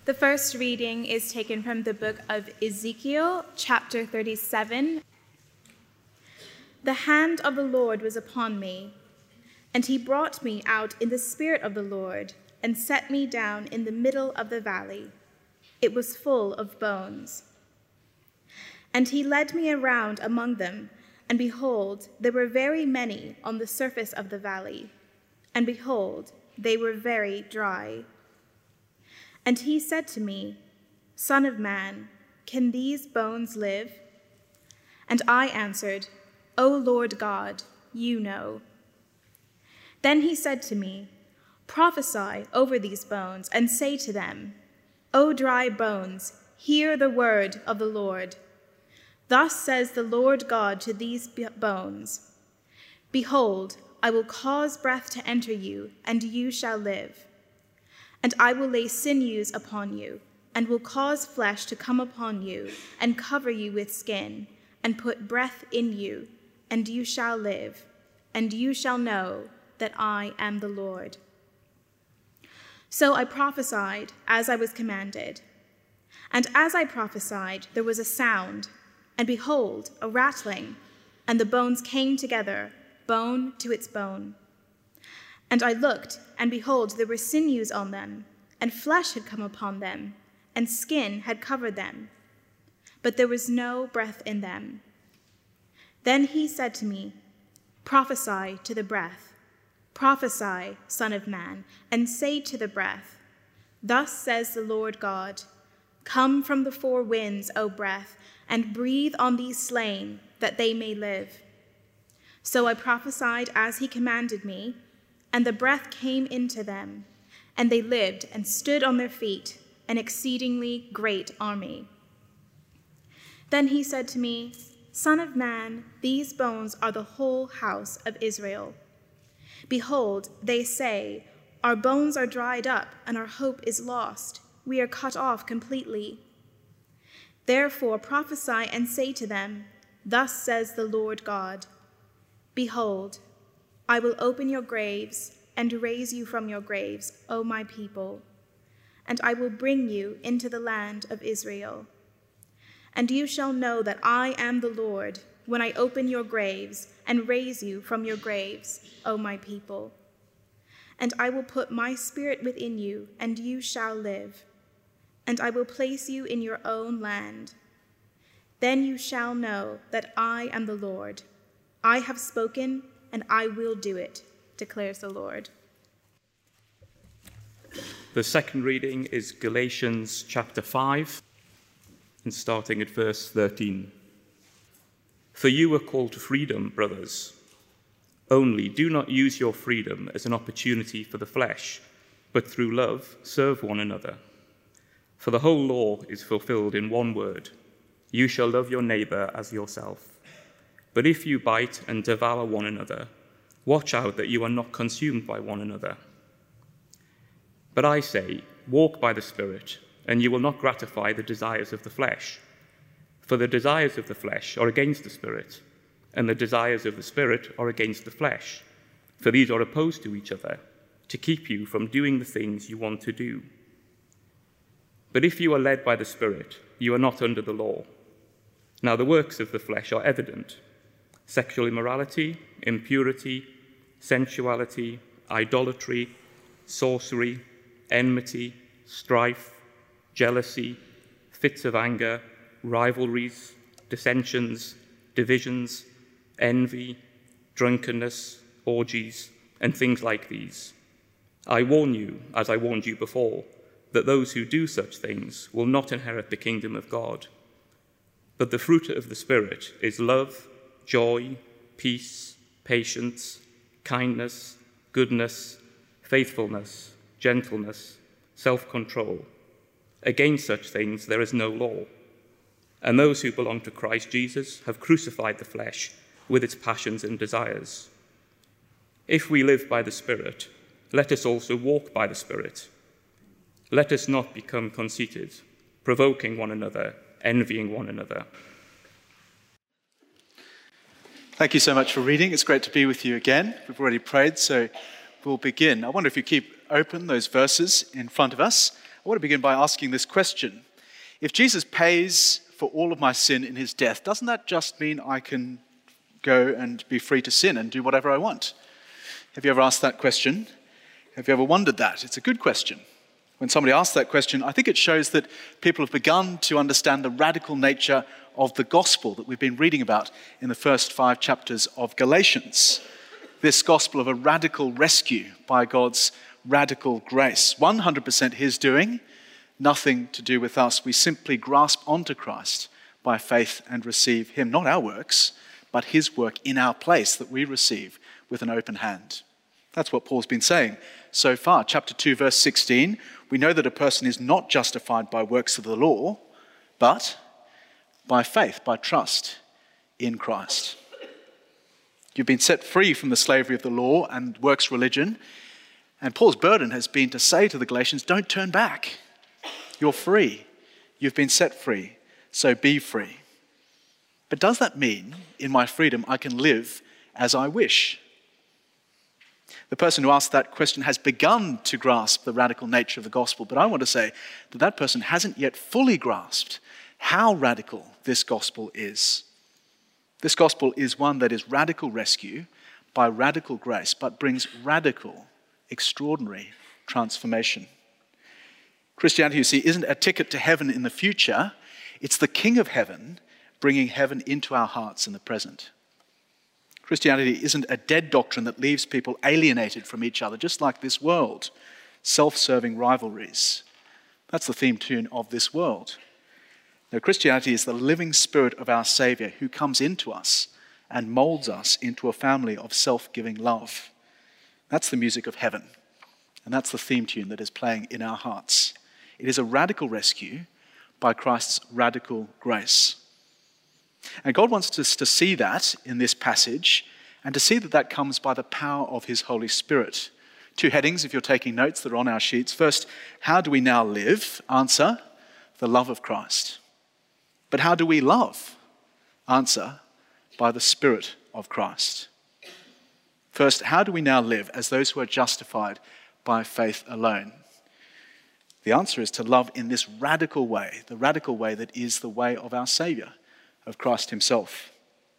The first reading is taken from the book of Ezekiel, chapter 37. The hand of the Lord was upon me, and he brought me out in the spirit of the Lord and set me down in the middle of the valley. It was full of bones. And he led me around among them, and behold, there were very many on the surface of the valley, and behold, they were very dry. And he said to me, Son of man, can these bones live? And I answered, O Lord God, you know. Then he said to me, Prophesy over these bones, and say to them, O dry bones, hear the word of the Lord. Thus says the Lord God to these bones, Behold, I will cause breath to enter you, and you shall live. And I will lay sinews upon you, and will cause flesh to come upon you, and cover you with skin, and put breath in you, and you shall live, and you shall know that I am the Lord. So I prophesied as I was commanded. And as I prophesied, there was a sound, and behold, a rattling, and the bones came together, bone to its bone. And I looked, and behold, there were sinews on them, and flesh had come upon them, and skin had covered them, but there was no breath in them. Then he said to me, Prophesy to the breath. Prophesy, Son of man, and say to the breath, Thus says the Lord God, Come from the four winds, O breath, and breathe on these slain, that they may live. So I prophesied as he commanded me, and the breath came into them, and they lived and stood on their feet, an exceedingly great army. Then he said to me, Son of man, these bones are the whole house of Israel. Behold, they say, Our bones are dried up, and our hope is lost. We are cut off completely. Therefore prophesy and say to them, Thus says the Lord God, Behold, I will open your graves and raise you from your graves, O my people, and I will bring you into the land of Israel. And you shall know that I am the Lord when I open your graves and raise you from your graves, O my people. And I will put my spirit within you, and you shall live, and I will place you in your own land. Then you shall know that I am the Lord. I have spoken, and I will do it, declares the Lord. The second reading is Galatians chapter 5, and starting at verse 13. For you were called to freedom, brothers. Only do not use your freedom as an opportunity for the flesh, but through love serve one another. For the whole law is fulfilled in one word, you shall love your neighbor as yourself. But if you bite and devour one another, watch out that you are not consumed by one another. But I say, walk by the Spirit, and you will not gratify the desires of the flesh. For the desires of the flesh are against the Spirit, and the desires of the Spirit are against the flesh. For these are opposed to each other, to keep you from doing the things you want to do. But if you are led by the Spirit, you are not under the law. Now the works of the flesh are evident: sexual immorality, impurity, sensuality, idolatry, sorcery, enmity, strife, jealousy, fits of anger, rivalries, dissensions, divisions, envy, drunkenness, orgies, and things like these. I warn you, as I warned you before, that those who do such things will not inherit the kingdom of God. But the fruit of the Spirit is love, joy, peace, patience, kindness, goodness, faithfulness, gentleness, self-control. Against such things there is no law. And those who belong to Christ Jesus have crucified the flesh with its passions and desires. If we live by the Spirit, let us also walk by the Spirit. Let us not become conceited, provoking one another, envying one another. Thank you so much for reading. It's great to be with you again. We've already prayed, so we'll begin. I wonder if you keep open those verses in front of us. I I want to begin by asking this question. If Jesus pays for all of my sin in his death, doesn't that just mean I can go and be free to sin and do whatever I want? Have you ever asked that question? Have you ever wondered that? It's a good question. When somebody asks that question, I think it shows that people have begun to understand the radical nature of the gospel that we've been reading about in the first 5 chapters of Galatians. This gospel of a radical rescue by God's radical grace. 100% his doing, nothing to do with us. We simply grasp onto Christ by faith and receive him, not our works, but his work in our place that we receive with an open hand. That's what Paul's been saying so far. Chapter 2, verse 16, we know that a person is not justified by works of the law, but by faith, by trust in Christ. You've been set free from the slavery of the law and works religion, and Paul's burden has been to say to the Galatians, don't turn back. You're free. You've been set free, so be free. But does that mean in my freedom I can live as I wish? The person who asked that question has begun to grasp the radical nature of the gospel, but I want to say that that person hasn't yet fully grasped how radical this gospel is. This gospel is one that is radical rescue by radical grace, but brings radical, extraordinary transformation. Christianity, you see, isn't a ticket to heaven in the future. It's the King of heaven bringing heaven into our hearts in the present. Christianity isn't a dead doctrine that leaves people alienated from each other, just like this world. Self-serving rivalries. That's the theme tune of this world. No, Christianity is the living spirit of our Saviour who comes into us and molds us into a family of self-giving love. That's the music of heaven. And that's the theme tune that is playing in our hearts. It is a radical rescue by Christ's radical grace. And God wants us to see that in this passage and to see that that comes by the power of his Holy Spirit. 2 headings, if you're taking notes, that are on our sheets. First, how do we now live? Answer, the love of Christ. But how do we love? Answer, by the Spirit of Christ. First, how do we now live as those who are justified by faith alone? The answer is to love in this radical way, the radical way that is the way of our Saviour, of Christ himself.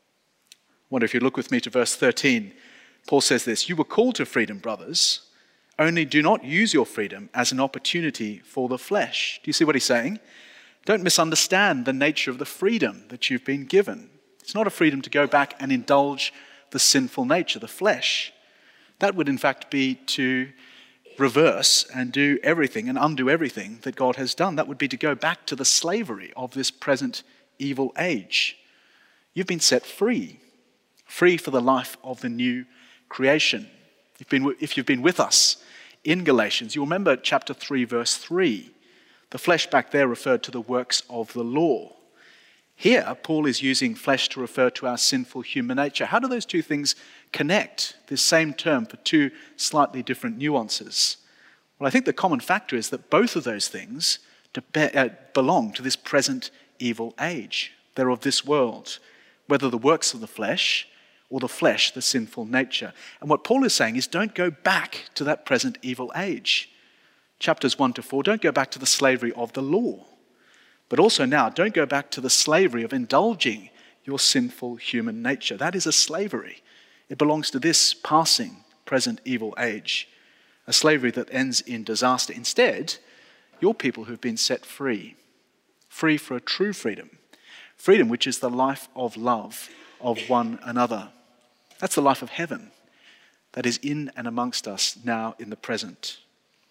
I wonder if you look with me to verse 13. Paul says this, you were called to freedom, brothers, only do not use your freedom as an opportunity for the flesh. Do you see what he's saying? Don't misunderstand the nature of the freedom that you've been given. It's not a freedom to go back and indulge the sinful nature, the flesh. That would in fact be to reverse and do everything and undo everything that God has done. That would be to go back to the slavery of this present evil age. You've been set free, free for the life of the new creation. If you've been with us in Galatians, you'll remember chapter 3, verse 3. The flesh back there referred to the works of the law. Here, Paul is using flesh to refer to our sinful human nature. How do those two things connect? This same term for two slightly different nuances. Well, I think the common factor is that both of those things belong to this present evil age. They're of this world, whether the works of the flesh or the flesh, the sinful nature. And what Paul is saying is don't go back to that present evil age. Chapters 1 to 4, don't go back to the slavery of the law. But also now, don't go back to the slavery of indulging your sinful human nature. That is a slavery. It belongs to this passing, present evil age. A slavery that ends in disaster. Instead, you're people who've been set free. Free for a true freedom. Freedom which is the life of love of one another. That's the life of heaven that is in and amongst us now in the present.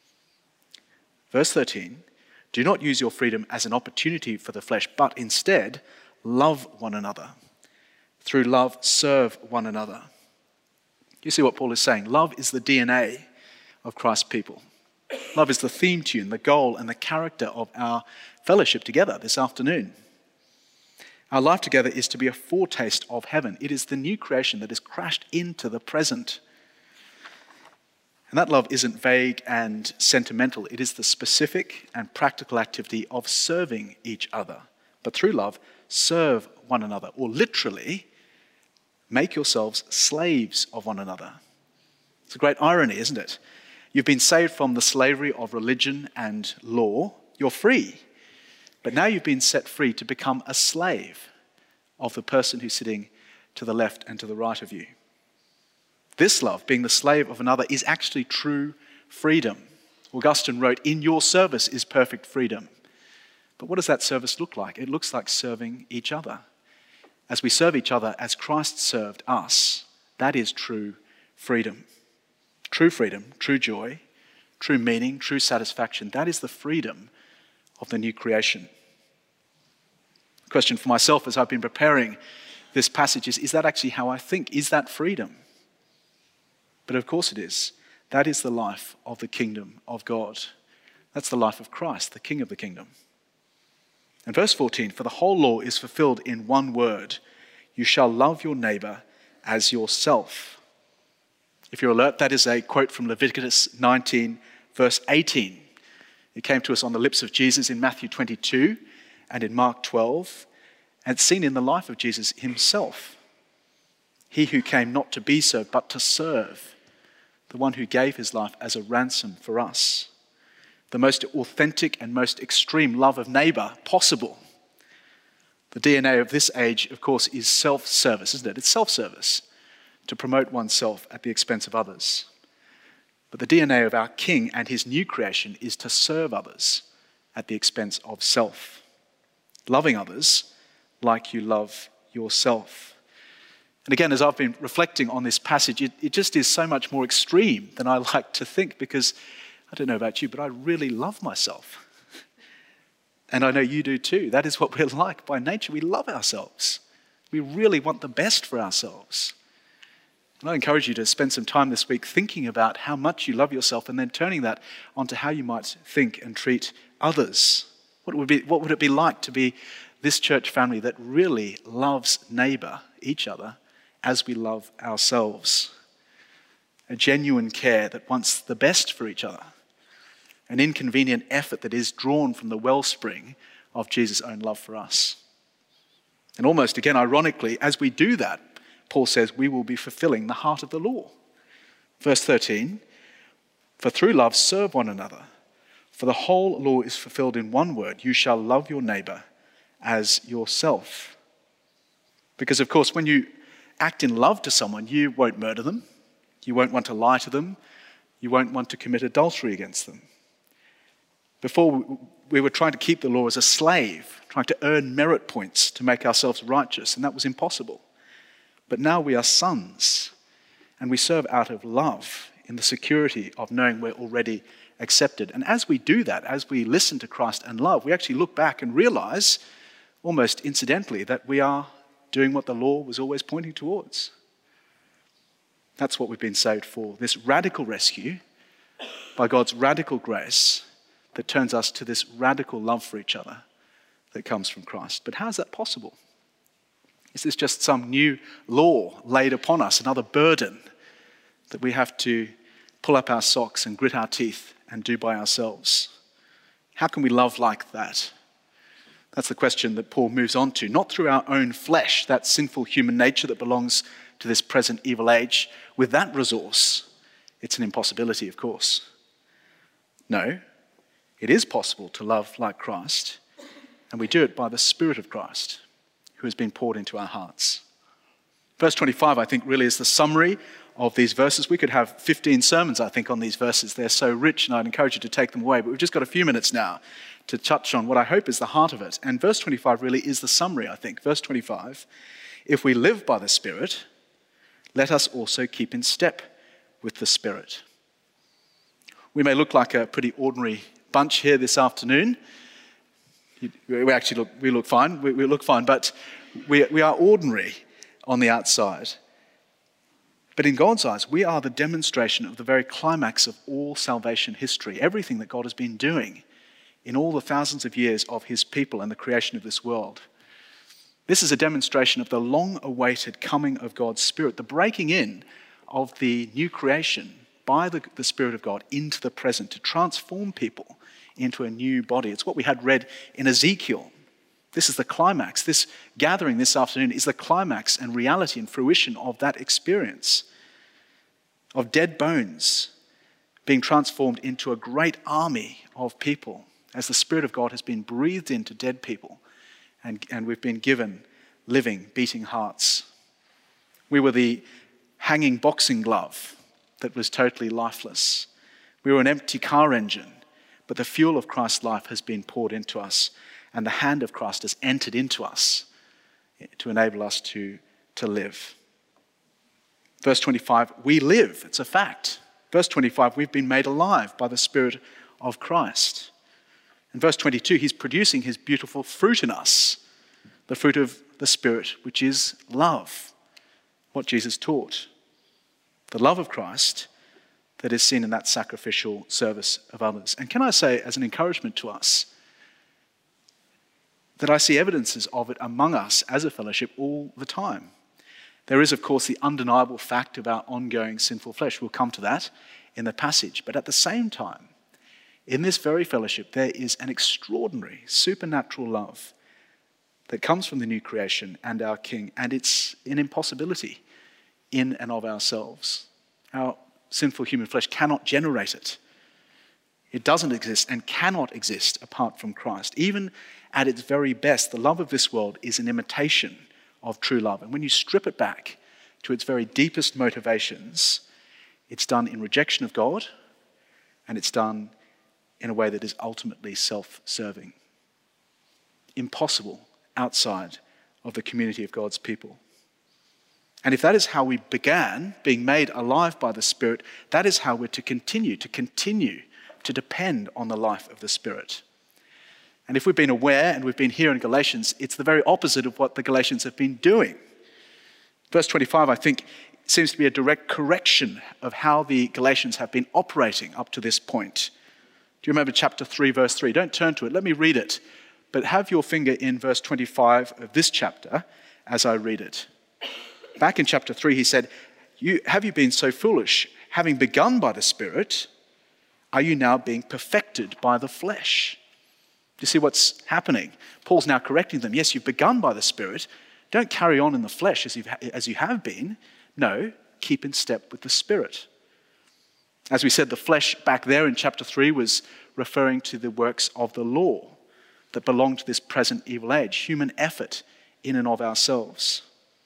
Verse 13, do not use your freedom as an opportunity for the flesh, but instead love one another. Through love, serve one another. You see what Paul is saying? Love is the DNA of Christ's people. Love is the theme tune, the goal, and the character of our fellowship together this afternoon. Our life together is to be a foretaste of heaven. It is the new creation that has crashed into the present. And that love isn't vague and sentimental. It is the specific and practical activity of serving each other. But through love, serve one another, or literally, make yourselves slaves of one another. It's a great irony, isn't it? You've been saved from the slavery of religion and law. You're free. But now you've been set free to become a slave of the person who's sitting to the left and to the right of you. This love, being the slave of another, is actually true freedom. Augustine wrote, "In your service is perfect freedom." But what does that service look like? It looks like serving each other. As we serve each other as Christ served us, that is true freedom. True freedom, true joy, true meaning, true satisfaction. That is the freedom of the new creation. Question for myself as I've been preparing this passage is that actually how I think? Is that freedom? But of course it is. That is the life of the kingdom of God. That's the life of Christ, the King of the kingdom. And verse 14, "For the whole law is fulfilled in one word. You shall love your neighbor as yourself." If you're alert, that is a quote from Leviticus 19, verse 18. It came to us on the lips of Jesus in Matthew 22 and in Mark 12, and it's seen in the life of Jesus himself. He who came not to be served, but to serve, the one who gave his life as a ransom for us. The most authentic and most extreme love of neighbor possible. The DNA of this age, of course, is self-service, isn't it? It's self-service, to promote oneself at the expense of others. But the DNA of our King and his new creation is to serve others at the expense of self. Loving others like you love yourself. And again, as I've been reflecting on this passage, it just is so much more extreme than I like to think, because I don't know about you, but I really love myself. And I know you do too. That is what we're like by nature. We love ourselves. We really want the best for ourselves. And I encourage you to spend some time this week thinking about how much you love yourself and then turning that onto how you might think and treat others. What would it be like to be this church family that really loves neighbour, each other, as we love ourselves? A genuine care that wants the best for each other. An inconvenient effort that is drawn from the wellspring of Jesus' own love for us. And almost again, ironically, as we do that, Paul says we will be fulfilling the heart of the law. Verse 13, "For through love serve one another. For the whole law is fulfilled in one word, you shall love your neighbour as yourself." Because of course, when you act in love to someone, you won't murder them. You won't want to lie to them. You won't want to commit adultery against them. Before, we were trying to keep the law as a slave, trying to earn merit points to make ourselves righteous, and that was impossible. But now we are sons, and we serve out of love in the security of knowing we're already accepted. And as we do that, as we listen to Christ and love, we actually look back and realize, almost incidentally, that we are doing what the law was always pointing towards. That's what we've been saved for, this radical rescue by God's radical grace that turns us to this radical love for each other that comes from Christ. But how is that possible? Is this just some new law laid upon us, another burden that we have to pull up our socks and grit our teeth and do by ourselves? How can we love like that? That's the question that Paul moves on to. Not through our own flesh, that sinful human nature that belongs to this present evil age. With that resource, it's an impossibility, of course. No, it is possible to love like Christ, and we do it by the Spirit of Christ, who has been poured into our hearts. Verse 25, I think, really is the summary of these verses. We could have 15 sermons, I think, on these verses. They're so rich, and I'd encourage you to take them away. But we've just got a few minutes now to touch on what I hope is the heart of it. And verse 25 really is the summary, I think. Verse 25, "If we live by the Spirit, let us also keep in step with the Spirit." We may look like a pretty ordinary bunch here this afternoon. We look fine. We look fine, but we are ordinary on the outside. But in God's eyes, we are the demonstration of the very climax of all salvation history. Everything that God has been doing in all the thousands of years of his people and the creation of this world. This is a demonstration of the long-awaited coming of God's Spirit, the breaking in of the new creation by the Spirit of God into the present to transform people into a new body. It's what we had read in Ezekiel. This is the climax. This gathering this afternoon is the climax and reality and fruition of that experience of dead bones being transformed into a great army of people as the Spirit of God has been breathed into dead people and we've been given living, beating hearts. We were the hanging boxing glove that was totally lifeless. We were an empty car engine, but the fuel of Christ's life has been poured into us, and the hand of Christ has entered into us to enable us to live. Verse 25, we live. It's a fact. Verse 25, we've been made alive by the Spirit of Christ. In verse 22, he's producing his beautiful fruit in us, the fruit of the Spirit, which is love, what Jesus taught. The love of Christ that is seen in that sacrificial service of others. And can I say, as an encouragement to us, that I see evidences of it among us as a fellowship all the time. There is, of course, the undeniable fact of our ongoing sinful flesh. We'll come to that in the passage. But at the same time, in this very fellowship, there is an extraordinary supernatural love that comes from the new creation and our King, and it's an impossibility in and of ourselves. Our sinful human flesh cannot generate it. It doesn't exist and cannot exist apart from Christ. Even at its very best, the love of this world is an imitation of true love. And when you strip it back to its very deepest motivations, it's done in rejection of God, and it's done in a way that is ultimately self-serving. Impossible outside of the community of God's people. And if that is how we began, being made alive by the Spirit, that is how we're to continue to depend on the life of the Spirit. And if we've been aware, and we've been here in Galatians, it's the very opposite of what the Galatians have been doing. Verse 25, I think, seems to be a direct correction of how the Galatians have been operating up to this point. Do you remember chapter 3, verse 3? Don't turn to it. Let me read it. But have your finger in verse 25 of this chapter as I read it. Back in chapter 3, he said, have you been so foolish? Having begun by the Spirit, are you now being perfected by the flesh? Do you see what's happening? Paul's now correcting them. Yes, you've begun by the Spirit. Don't carry on in the flesh as you have been. No, keep in step with the Spirit. As we said, the flesh back there in chapter 3 was referring to the works of the law that belong to this present evil age, human effort in and of ourselves.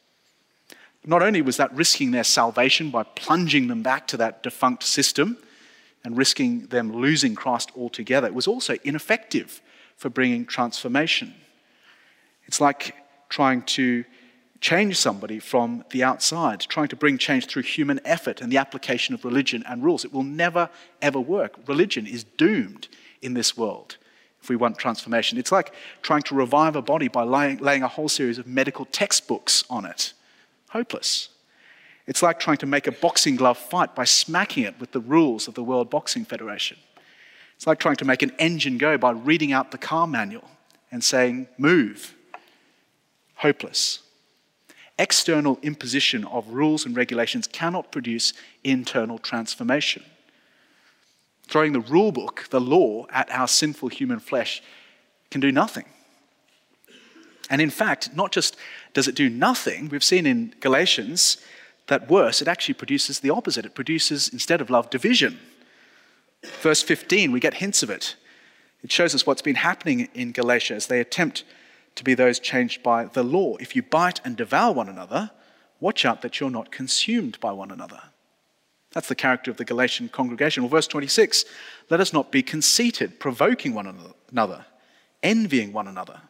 Not only was that risking their salvation by plunging them back to that defunct system and risking them losing Christ altogether, it was also ineffective for bringing transformation. It's like trying to change somebody from the outside, trying to bring change through human effort and the application of religion and rules. It will never, ever work. Religion is doomed in this world if we want transformation. It's like trying to revive a body by laying a whole series of medical textbooks on it. Hopeless. It's like trying to make a boxing glove fight by smacking it with the rules of the World Boxing Federation. It's like trying to make an engine go by reading out the car manual and saying, move. Hopeless. External imposition of rules and regulations cannot produce internal transformation. Throwing the rule book, the law, at our sinful human flesh can do nothing. And in fact, not just does it do nothing, we've seen in Galatians that worse, it actually produces the opposite. It produces, instead of love, division. Verse 15, we get hints of it. It shows us what's been happening in Galatia as they attempt to be those changed by the law. If you bite and devour one another, watch out that you're not consumed by one another. That's the character of the Galatian congregation. Well, verse 26, let us not be conceited, provoking one another, envying one another.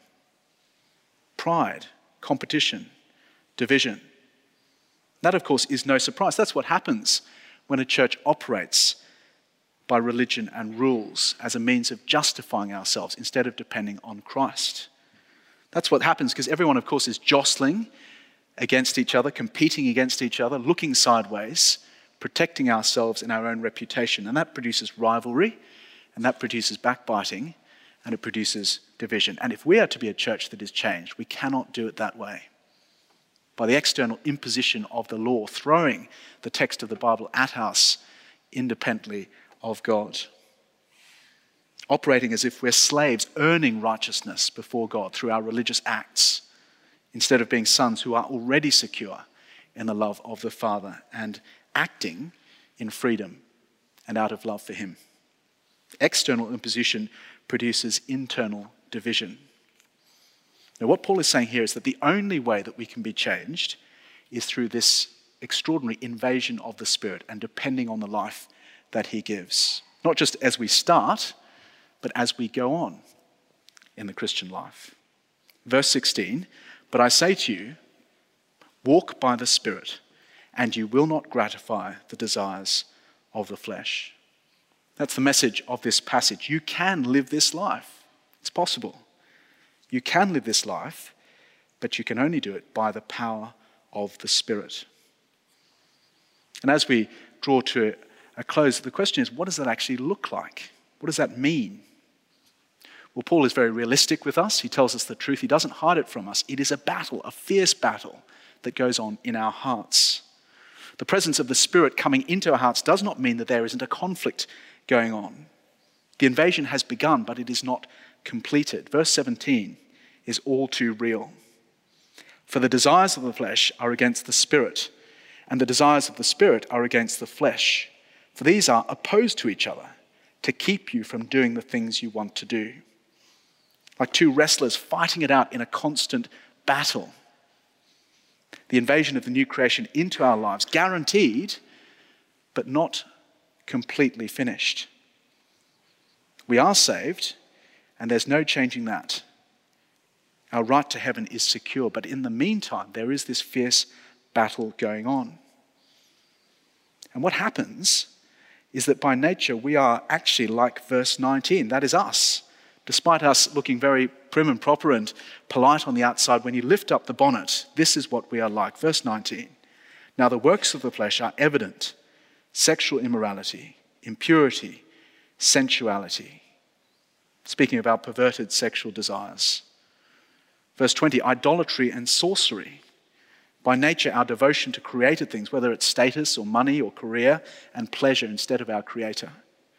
Pride, competition, division. That, of course, is no surprise. That's what happens when a church operates by religion and rules as a means of justifying ourselves instead of depending on Christ. That's what happens because everyone, of course, is jostling against each other, competing against each other, looking sideways, protecting ourselves in our own reputation. And that produces rivalry, and that produces backbiting, and it produces division. And if we are to be a church that is changed, we cannot do it that way. By the external imposition of the law, throwing the text of the Bible at us independently of God. Operating as if we're slaves, earning righteousness before God through our religious acts, instead of being sons who are already secure in the love of the Father and acting in freedom and out of love for him. External imposition produces internal division. Now, what Paul is saying here is that the only way that we can be changed is through this extraordinary invasion of the Spirit and depending on the life that he gives. Not just as we start, but as we go on in the Christian life. Verse 16, "But I say to you, walk by the Spirit, and you will not gratify the desires of the flesh." That's the message of this passage. You can live this life. It's possible. You can live this life, but you can only do it by the power of the Spirit. And as we draw to a close, the question is, what does that actually look like? What does that mean? Well, Paul is very realistic with us. He tells us the truth. He doesn't hide it from us. It is a battle, a fierce battle that goes on in our hearts. The presence of the Spirit coming into our hearts does not mean that there isn't a conflict going on. The invasion has begun, but it is not completed. Verse 17 is all too real. "For the desires of the flesh are against the Spirit, and the desires of the Spirit are against the flesh. For these are opposed to each other, to keep you from doing the things you want to do." Like two wrestlers fighting it out in a constant battle. The invasion of the new creation into our lives, guaranteed, but not completely finished. We are saved, and there's no changing that. Our right to heaven is secure, but in the meantime, there is this fierce battle going on. And what happens is that by nature, we are actually like verse 19. That is us. Despite us looking very prim and proper and polite on the outside, when you lift up the bonnet, this is what we are like. Verse 19. "Now the works of the flesh are evident: sexual immorality, impurity, sensuality." Speaking of our perverted sexual desires. Verse 20, "Idolatry and sorcery. By nature, our devotion to created things, whether it's status or money or career, and pleasure instead of our Creator."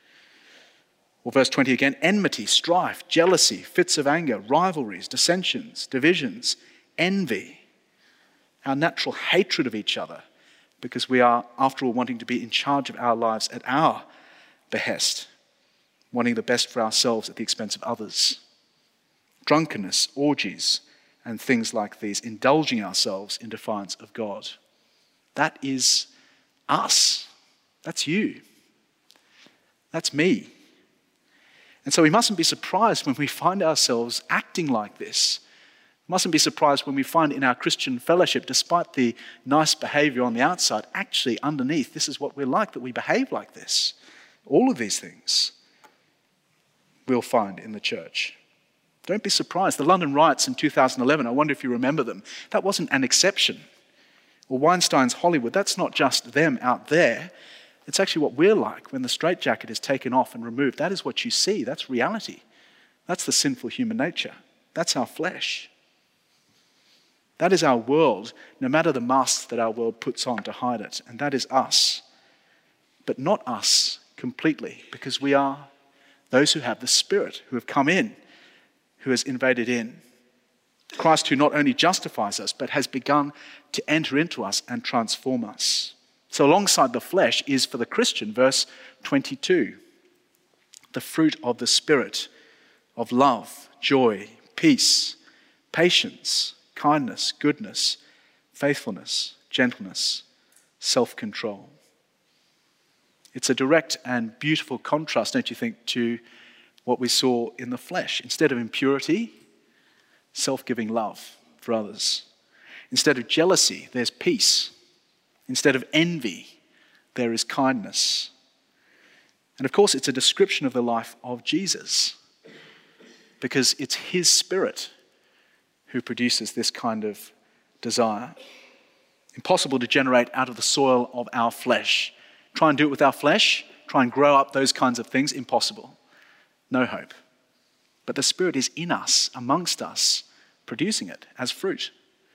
Or verse 20 again, "Enmity, strife, jealousy, fits of anger, rivalries, dissensions, divisions, envy." Our natural hatred of each other, because we are, after all, wanting to be in charge of our lives at our behest, wanting the best for ourselves at the expense of others. Drunkenness, orgies, and things like these, indulging ourselves in defiance of God. That is us. That's you. That's me. And so we mustn't be surprised when we find ourselves acting like this. We mustn't be surprised when we find in our Christian fellowship, despite the nice behavior on the outside, actually underneath, this is what we're like, that we behave like this. All of these things we'll find in the church. Don't be surprised. The London riots in 2011, I wonder if you remember them. That wasn't an exception. Or Weinstein's Hollywood, that's not just them out there. It's actually what we're like when the straitjacket is taken off and removed. That is what you see. That's reality. That's the sinful human nature. That's our flesh. That is our world, no matter the masks that our world puts on to hide it. And that is us. But not us completely, because we are those who have the Spirit, who have come in, who has invaded in. Christ, who not only justifies us, but has begun to enter into us and transform us. So alongside the flesh is, for the Christian, verse 22, the fruit of the Spirit of love, joy, peace, patience, kindness, goodness, faithfulness, gentleness, self-control. It's a direct and beautiful contrast, don't you think, to what we saw in the flesh. Instead of impurity, self-giving love for others. Instead of jealousy, there's peace. Instead of envy, there is kindness. And of course, it's a description of the life of Jesus, because it's his Spirit who produces this kind of desire. Impossible to generate out of the soil of our flesh. Try and do it with our flesh, try and grow up those kinds of things, impossible. No hope. But the Spirit is in us, amongst us, producing it as fruit.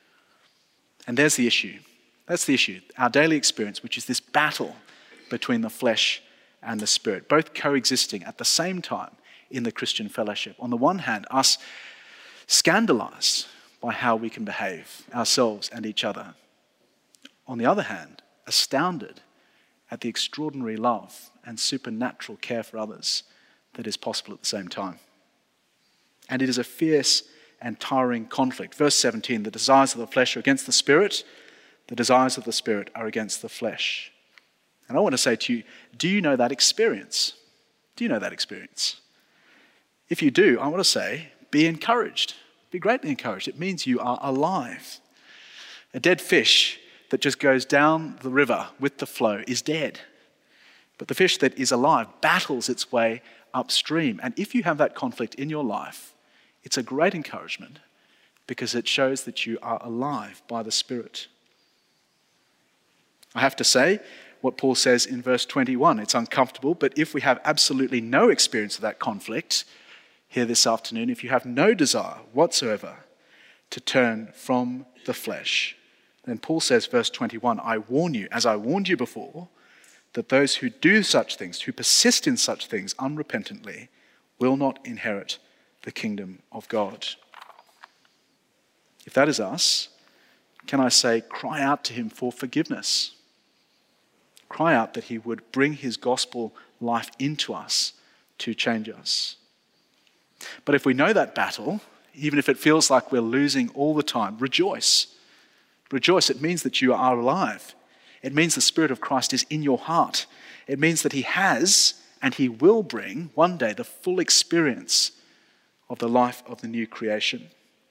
And there's the issue. That's the issue, our daily experience, which is this battle between the flesh and the Spirit, both coexisting at the same time in the Christian fellowship. On the one hand, us scandalized by how we can behave, ourselves and each other. On the other hand, astounded at the extraordinary love and supernatural care for others that is possible at the same time. And it is a fierce and tiring conflict. Verse 17, the desires of the flesh are against the Spirit, the desires of the Spirit are against the flesh. And I want to say to you, do you know that experience? Do you know that experience? If you do, I want to say, be encouraged. Be greatly encouraged. It means you are alive. A dead fish that just goes down the river with the flow is dead. But the fish that is alive battles its way upstream. And if you have that conflict in your life, it's a great encouragement because it shows that you are alive by the Spirit. I have to say what Paul says in verse 21. It's uncomfortable, but if we have absolutely no experience of that conflict here this afternoon, if you have no desire whatsoever to turn from the flesh, then Paul says, verse 21, I warn you, as I warned you before, that those who do such things, who persist in such things unrepentantly, will not inherit the kingdom of God. If that is us, can I say, cry out to him for forgiveness. Cry out that he would bring his gospel life into us to change us. But if we know that battle, even if it feels like we're losing all the time, rejoice. Rejoice. It means that you are alive. It means the Spirit of Christ is in your heart. It means that he has and he will bring one day the full experience of the life of the new creation.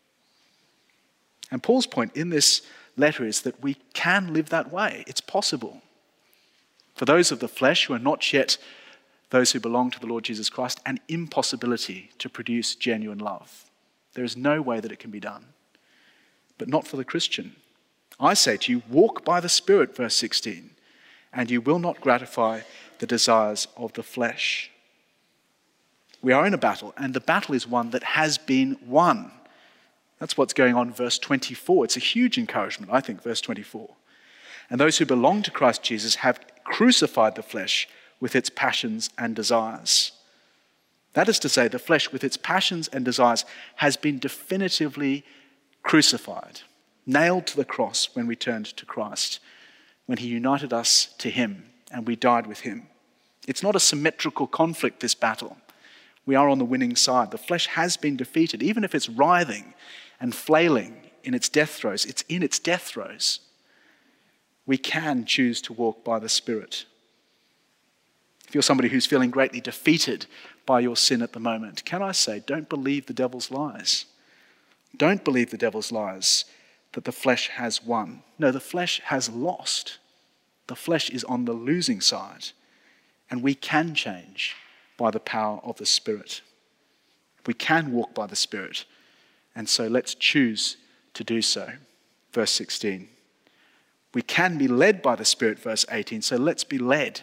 And Paul's point in this letter is that we can live that way. It's possible. For those of the flesh who are not yet those who belong to the Lord Jesus Christ, an impossibility to produce genuine love. There is no way that it can be done. But not for the Christian. I say to you, walk by the Spirit, verse 16, and you will not gratify the desires of the flesh. We are in a battle, and the battle is one that has been won. That's what's going on in verse 24. It's a huge encouragement, I think, verse 24. And those who belong to Christ Jesus have crucified the flesh with its passions and desires. That is to say, the flesh with its passions and desires has been definitively crucified, nailed to the cross when we turned to Christ, when he united us to him and we died with him. It's not a symmetrical conflict, this battle. We are on the winning side. The flesh has been defeated. Even if it's writhing and flailing in its death throes, it's in its death throes. We can choose to walk by the Spirit. If you're somebody who's feeling greatly defeated by your sin at the moment, can I say, don't believe the devil's lies. Don't believe the devil's lies that the flesh has won. No, the flesh has lost. The flesh is on the losing side. And we can change by the power of the Spirit. We can walk by the Spirit. And so let's choose to do so. Verse 16. We can be led by the Spirit, verse 18. So let's be led.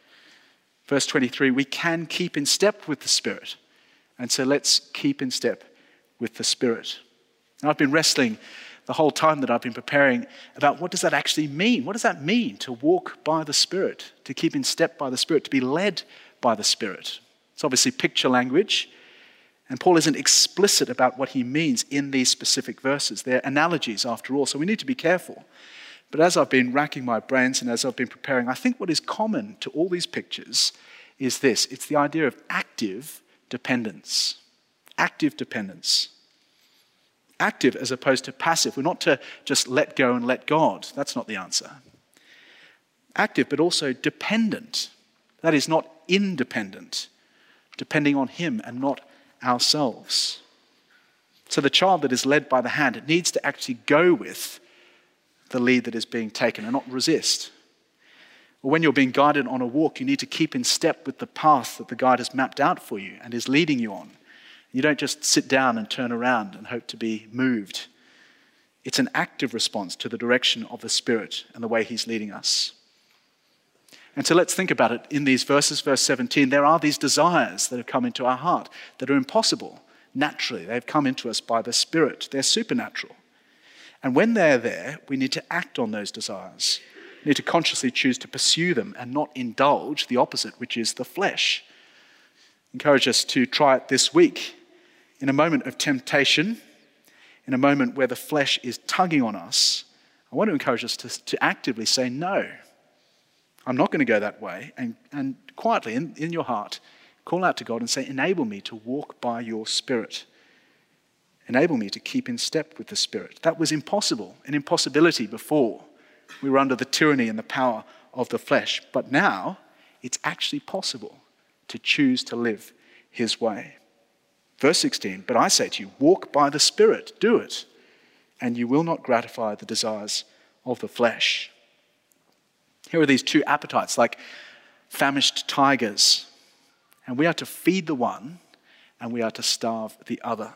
Verse 23, we can keep in step with the Spirit. And so let's keep in step with the Spirit. And I've been wrestling the whole time that I've been preparing about what does that actually mean? What does that mean to walk by the Spirit, to keep in step by the Spirit, to be led by the Spirit? It's obviously picture language. And Paul isn't explicit about what he means in these specific verses. They're analogies after all, so we need to be careful. But as I've been racking my brains and as I've been preparing, I think what is common to all these pictures is this. It's the idea of active dependence. Active dependence. Active as opposed to passive. We're not to just let go and let God. That's not the answer. Active, but also dependent. That is not independent. Depending on him and not ourselves. So the child that is led by the hand, it needs to actually go with the lead that is being taken and not resist. Or when you're being guided on a walk, you need to keep in step with the path that the guide has mapped out for you and is leading you on. You don't just sit down and turn around and hope to be moved. It's an active response to the direction of the Spirit and the way he's leading us. And so let's think about it in these verses. Verse 17, there are these desires that have come into our heart that are impossible. Naturally, they've come into us by the Spirit. They're supernatural. And when they're there, we need to act on those desires. We need to consciously choose to pursue them and not indulge the opposite, which is the flesh. I encourage us to try it this week. In a moment of temptation, in a moment where the flesh is tugging on us, I want to encourage us to actively say, no, I'm not going to go that way. And quietly, in your heart, call out to God and say, enable me to walk by your Spirit. Enable me to keep in step with the Spirit. That was impossible, an impossibility before. We were under the tyranny and the power of the flesh. But now, it's actually possible to choose to live his way. Verse 16, but I say to you, walk by the Spirit, do it, and you will not gratify the desires of the flesh. Here are these two appetites, like famished tigers. And we are to feed the one, and we are to starve the other.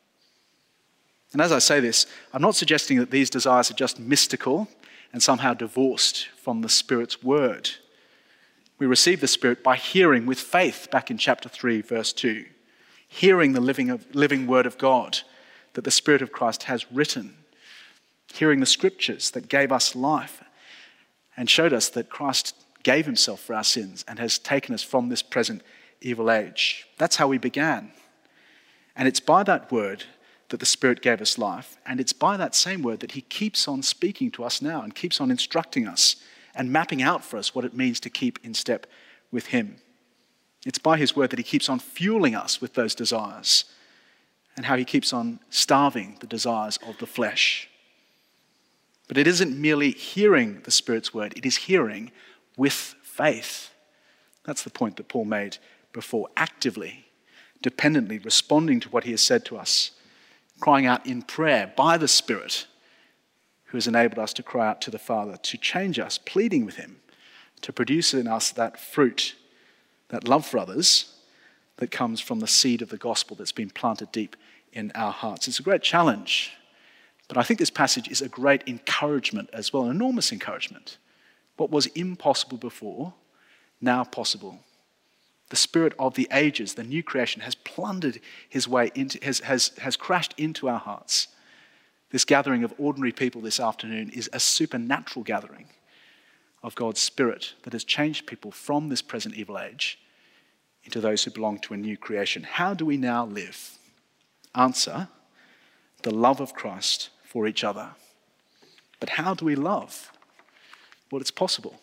And as I say this, I'm not suggesting that these desires are just mystical and somehow divorced from the Spirit's word. We receive the Spirit by hearing with faith, back in chapter 3, verse 2. Hearing the living word of God that the Spirit of Christ has written. Hearing the scriptures that gave us life and showed us that Christ gave himself for our sins and has taken us from this present evil age. That's how we began. And it's by that word that the Spirit gave us life, and it's by that same word that he keeps on speaking to us now and keeps on instructing us and mapping out for us what it means to keep in step with him. It's by his word that he keeps on fueling us with those desires and how he keeps on starving the desires of the flesh. But it isn't merely hearing the Spirit's word, it is hearing with faith. That's the point that Paul made before. Actively, dependently responding to what he has said to us, crying out in prayer by the Spirit who has enabled us to cry out to the Father, to change us, pleading with him, to produce in us that fruit, that love for others that comes from the seed of the gospel that's been planted deep in our hearts. It's a great challenge, but I think this passage is a great encouragement as well, an enormous encouragement. What was impossible before, now possible. The Spirit of the ages, the new creation, has plundered his way into, has crashed into our hearts. This gathering of ordinary people this afternoon is a supernatural gathering of God's Spirit that has changed people from this present evil age into those who belong to a new creation. How do we now live? Answer, the love of Christ for each other. But how do we love? Well, it's possible.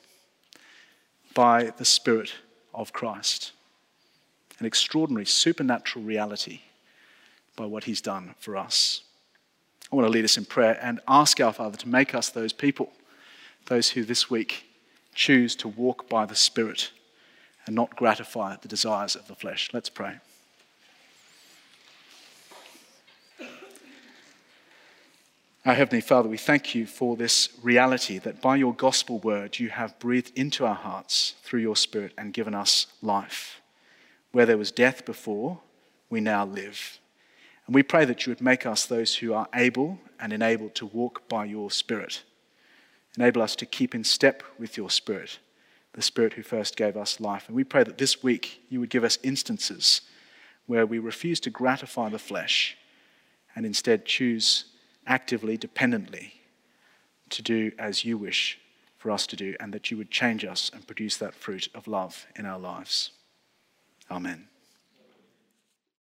By the Spirit of Christ. An extraordinary supernatural reality by what he's done for us. I want to lead us in prayer and ask our Father to make us those people, those who this week choose to walk by the Spirit and not gratify the desires of the flesh. Let's pray. Our Heavenly Father, we thank you for this reality that by your gospel word you have breathed into our hearts through your Spirit and given us life. Where there was death before, we now live. And we pray that you would make us those who are able and enabled to walk by your Spirit. Enable us to keep in step with your Spirit, the Spirit who first gave us life. And we pray that this week you would give us instances where we refuse to gratify the flesh and instead choose actively, dependently, to do as you wish for us to do, and that you would change us and produce that fruit of love in our lives. Amen.